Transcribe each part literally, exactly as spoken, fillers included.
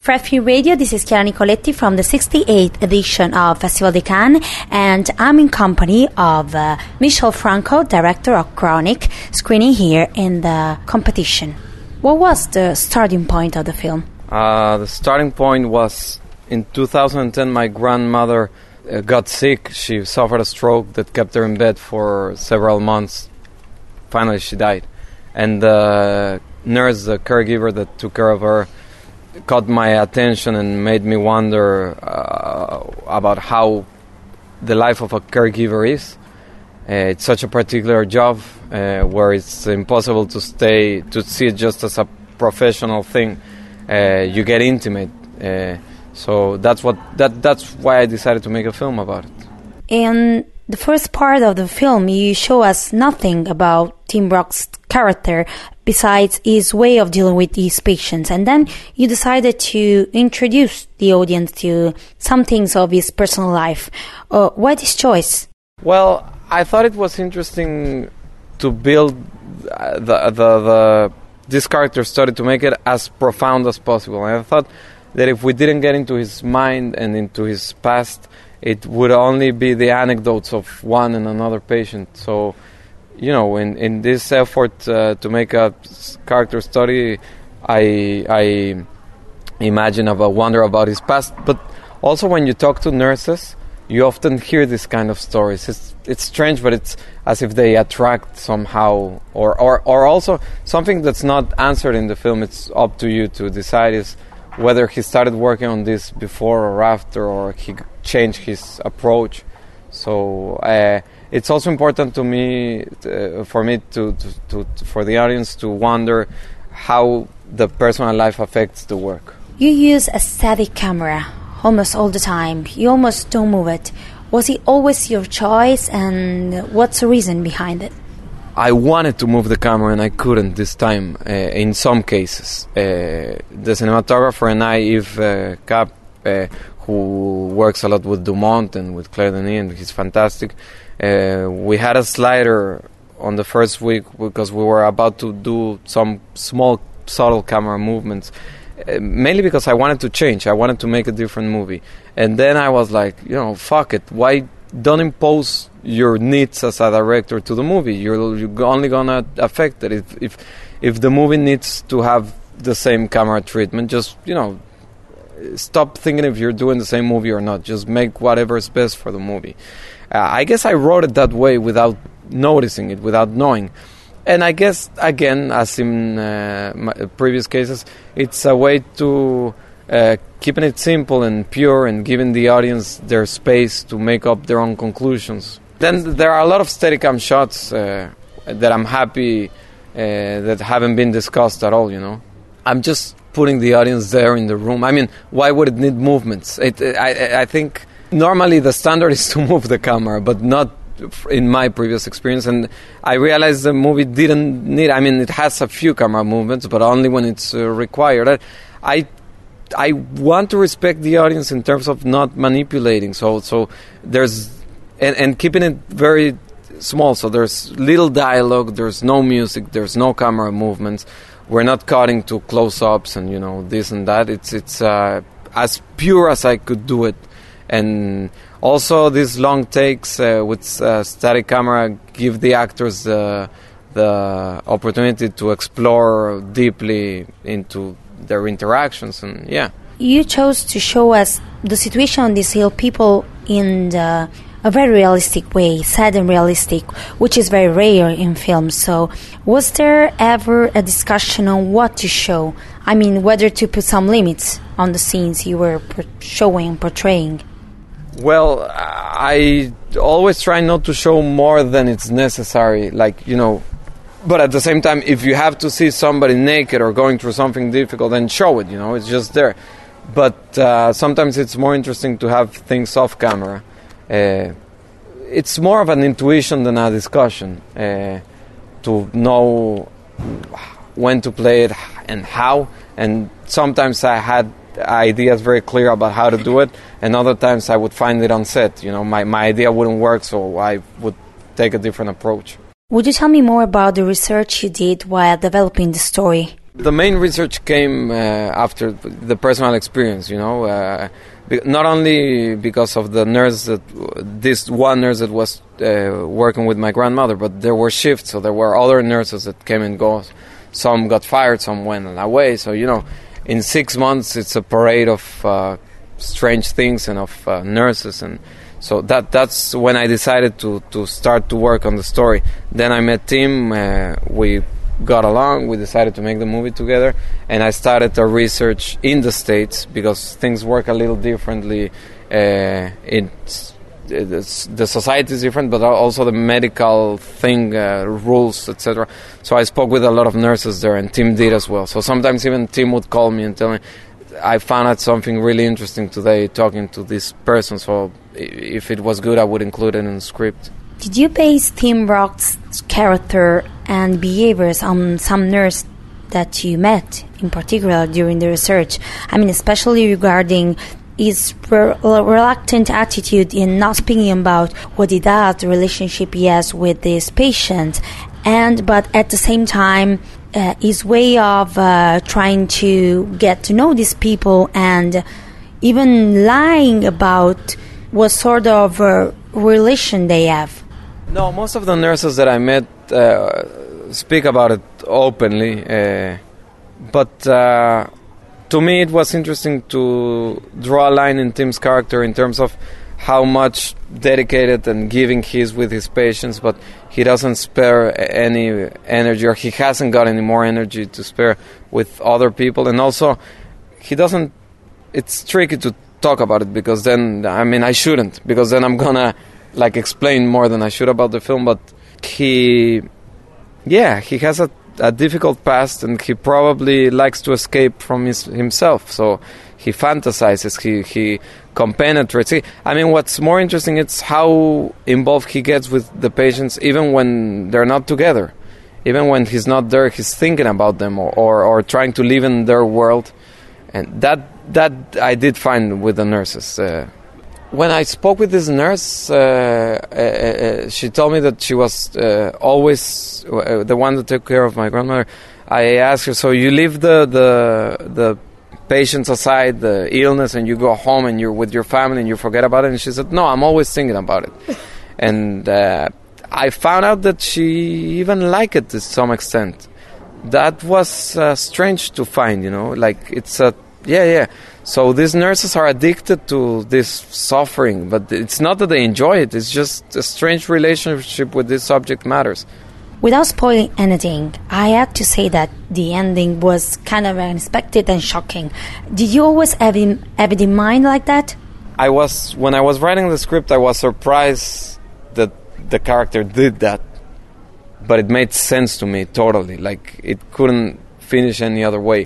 Fred Film Radio, this is Chiara Nicoletti from the sixty-eighth edition of Festival de Cannes, and I'm in company of uh, Michel Franco, director of Chronic, screening here in the competition. What was the starting point of the film? Uh, the starting point was in two thousand ten, my grandmother uh, got sick. She suffered a stroke that kept her in bed for several months. Finally, she died. And the nurse, the caregiver that took care of her, caught my attention and made me wonder uh, about how the life of a caregiver is. Uh, it's such a particular job uh, where it's impossible to stay to see it just as a professional thing. Uh, you get intimate, uh, so that's what that that's why I decided to make a film about it. In the first part of the film, you show us nothing about Tim Roth's character besides his way of dealing with these patients, and then you decided to introduce the audience to some things of his personal life. Uh, why this choice? Well, I thought it was interesting to build the, the the this character study to make it as profound as possible. And I thought that if we didn't get into his mind and into his past, it would only be the anecdotes of one and another patient. So, you know, in, in this effort uh, to make a character study, I I imagine of a wonder about his past. But also when you talk to nurses, you often hear this kind of stories. It's it's strange, but it's as if they attract somehow, or, or, or also something that's not answered in the film. It's up to you to decide is whether he started working on this before or after, or he changed his approach. So uh, it's also important to me, uh, for me to, to, to for the audience to wonder how the personal life affects the work. You use a static camera almost all the time. You almost don't move it. Was it always your choice, and what's the reason behind it? I wanted to move the camera and I couldn't this time, uh, in some cases. Uh, the cinematographer and I, Yves uh, Cap, uh, who works a lot with Dumont and with Claire Denis, and he's fantastic, uh, we had a slider on the first week because we were about to do some small, subtle camera movements. Uh, mainly because I wanted to change. I wanted to make a different movie. And then I was like, you know, fuck it. Why don't impose your needs as a director to the movie? You're, you're only gonna affect it. If, if if the movie needs to have the same camera treatment, just, you know, stop thinking if you're doing the same movie or not. Just make whatever is best for the movie. Uh, I guess I wrote it that way without noticing it, without knowing. And I guess, again, as in uh, my previous cases, it's a way to uh, keeping it simple and pure and giving the audience their space to make up their own conclusions. Then there are a lot of Steadicam shots uh, that I'm happy uh, that haven't been discussed at all, you know. I'm just putting the audience there in the room. I mean, why would it need movements? It, I, I think normally the standard is to move the camera, but not in my previous experience, and I realized the movie didn't need, I mean, it has a few camera movements, but only when it's uh, required. I I want to respect the audience in terms of not manipulating, so so there's, and, and keeping it very small, so there's little dialogue, there's no music, there's no camera movements, we're not cutting to close-ups and, you know, this and that. It's, it's uh, as pure as I could do it. And also these long takes uh, with uh, static camera give the actors uh, the opportunity to explore deeply into their interactions, and yeah. You chose to show us the situation on this hill, people in the, a very realistic way, sad and realistic, which is very rare in films. So was there ever a discussion on what to show? I mean, whether to put some limits on the scenes you were per- showing, portraying? Well, I always try not to show more than it's necessary, like, you know, but at the same time, if you have to see somebody naked or going through something difficult, then show it, you know, it's just there. But uh, sometimes it's more interesting to have things off camera. Uh, it's more of an intuition than a discussion, uh, to know when to play it and how, and sometimes I had ideas very clear about how to do it, and other times I would find it on set. You know, my, my idea wouldn't work, so I would take a different approach. Would you tell me more about the research you did while developing the story? The main research came uh, after the personal experience, you know, uh, be- not only because of the nurse, that this one nurse that was uh, working with my grandmother, but there were shifts, so there were other nurses that came and go. Some got fired, some went away, so, you know, in six months it's a parade of uh, strange things and of uh, nurses, and so that that's when I decided to, to start to work on the story. Then I met Tim, uh, we got along, we decided to make the movie together, and I started a research in the States because things work a little differently. Uh, it's, it's, the society is different, but also the medical thing, uh, rules, et cetera. So I spoke with a lot of nurses there, and Tim did as well. So sometimes even Tim would call me and tell me, I found out something really interesting today talking to this person, so if it was good, I would include it in the script. Did you base Tim Roth's character and behaviors on some nurse that you met, in particular, during the research? I mean, especially regarding his re- reluctant attitude in not speaking about what he does, the relationship he has with his patient, and but at the same time, uh, his way of uh, trying to get to know these people and even lying about what sort of uh, relation they have. No, most of the nurses that I met uh, speak about it openly, uh, but uh, to me it was interesting to draw a line in Tim's character in terms of how much dedicated and giving he is with his patients, but he doesn't spare any energy, or he hasn't got any more energy to spare with other people. And also, he doesn't, it's tricky to talk about it because then, I mean, I shouldn't, because then I'm gonna like explain more than I should about the film, but he, yeah, he has a, a difficult past, and he probably likes to escape from his, himself, so he fantasizes, he, he compenetrates. He, I mean, what's more interesting is how involved he gets with the patients, even when they're not together. Even when he's not there, he's thinking about them, or, or, or trying to live in their world, and that, that I did find with the nurses. Uh, When I spoke with this nurse, uh, uh, uh, she told me that she was uh, always uh, the one that took care of my grandmother. I asked her, so you leave the, the the patients aside, the illness, and you go home and you're with your family and you forget about it? And she said, no, I'm always thinking about it. And uh, I found out that she even liked it to some extent. That was uh, strange to find, you know, like it's a, yeah, yeah. So these nurses are addicted to this suffering, but it's not that they enjoy it, it's just a strange relationship with this subject matters. Without spoiling anything, I had to say that the ending was kind of unexpected and shocking. Did you always have, in, have it in mind like that? I was, when I was writing the script, I was surprised that the character did that, but it made sense to me totally, like it couldn't finish any other way.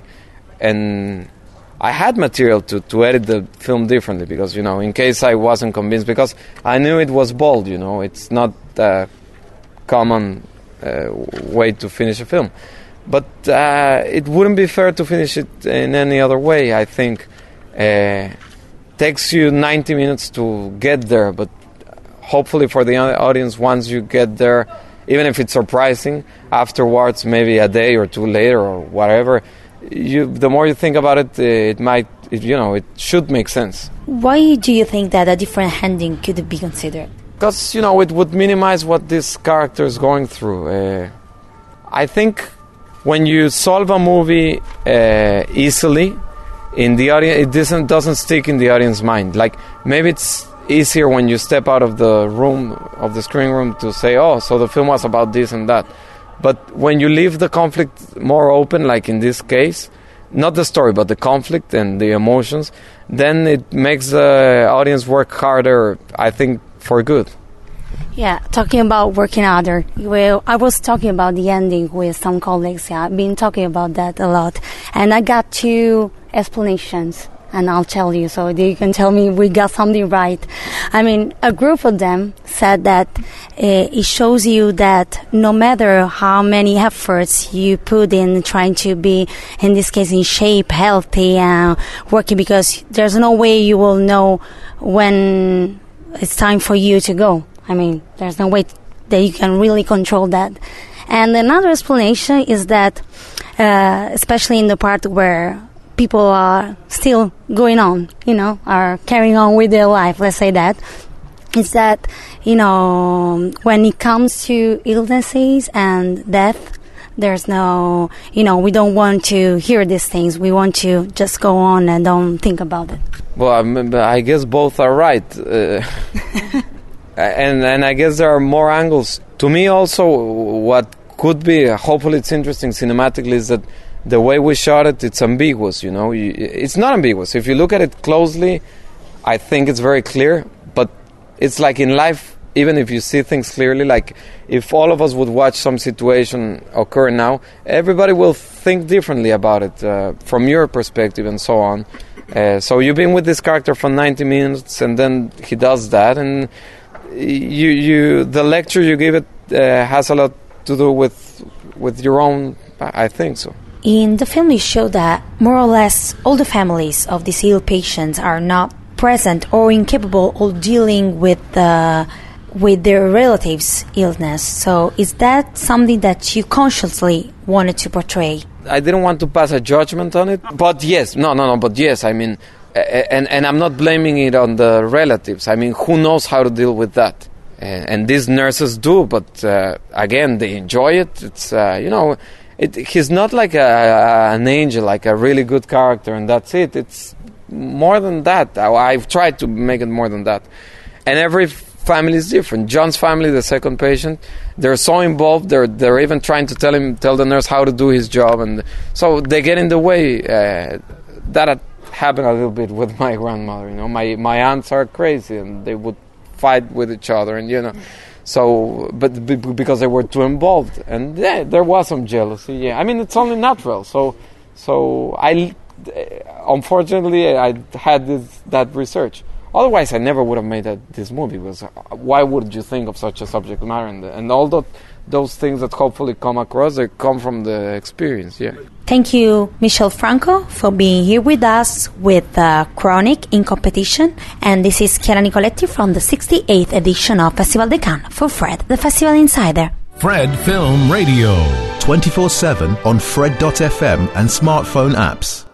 And I had material to, to edit the film differently because, you know, in case I wasn't convinced, because I knew it was bold, you know, it's not a common uh, way to finish a film. But uh, it wouldn't be fair to finish it in any other way, I think. Uh, takes you ninety minutes to get there, but hopefully for the audience, once you get there, even if it's surprising, afterwards, maybe a day or two later or whatever, You, the more you think about it, it might, it, you know, it should make sense. Why do you think that a different ending could be considered? Because, you know, it would minimize what this character is going through. Uh, I think when you solve a movie uh, easily, in the audience, it doesn't, doesn't stick in the audience's mind. Like, maybe it's easier when you step out of the room, of the screening room, to say, oh, so the film was about this and that. But when you leave the conflict more open, like in this case, not the story, but the conflict and the emotions, then it makes the audience work harder, I think, for good. Yeah, talking about working harder. Well, I was talking about the ending with some colleagues. Yeah, I've been talking about that a lot. And I got two explanations, and I'll tell you so you can tell me we got something right. I mean, a group of them said that uh, it shows you that no matter how many efforts you put in trying to be, in this case, in shape, healthy, and working, because there's no way you will know when it's time for you to go. I mean, there's no way that you can really control that. And another explanation is that uh, especially in the part where people are still going on, you know, are carrying on with their life, let's say that, is that, you know, when it comes to illnesses and death, there's no, you know, we don't want to hear these things. We want to just go on and don't think about it. Well, I, mean, I guess both are right. Uh, and, and I guess there are more angles. To me also, what could be, hopefully it's interesting cinematically, is that the way we shot it, it's ambiguous, you know. You, it's not ambiguous. If you look at it closely, I think it's very clear. But it's like in life, even if you see things clearly, like if all of us would watch some situation occur now, everybody will think differently about it uh, from your perspective and so on. Uh, so you've been with this character for ninety minutes, and then he does that, and you, you, the lecture you give it uh, has a lot to do with with your own. I think so. In the film, you show that more or less all the families of these ill patients are not present or incapable of dealing with the with their relatives' illness. So is that something that you consciously wanted to portray? I didn't want to pass a judgment on it, but yes, no, no, no, but yes, I mean, and, and I'm not blaming it on the relatives. I mean, who knows how to deal with that? And, and these nurses do, but uh, again, they enjoy it. It's, uh, you know, it, he's not like a, an angel, like a really good character, and that's it. It's more than that. I, I've tried to make it more than that. And every family is different. John's family, the second patient, they're so involved. They're they're even trying to tell him, tell the nurse how to do his job, and so they get in the way. Uh, that had happened a little bit with my grandmother. You know, my my aunts are crazy, and they would fight with each other, and you know, so but b- because they were too involved, and yeah, there was some jealousy. Yeah, I mean, it's only natural. So so I, unfortunately, I had this, that research. Otherwise, I never would have made that, this movie. Because why would you think of such a subject matter? And, and all the, those things that hopefully come across, they come from the experience, yeah. Thank you, Michel Franco, for being here with us with uh, Chronic in Competition. And this is Chiara Nicoletti from the sixty-eighth edition of Festival de Cannes for Fred, the Festival Insider. Fred Film Radio. twenty-four seven on Fred dot f m and smartphone apps.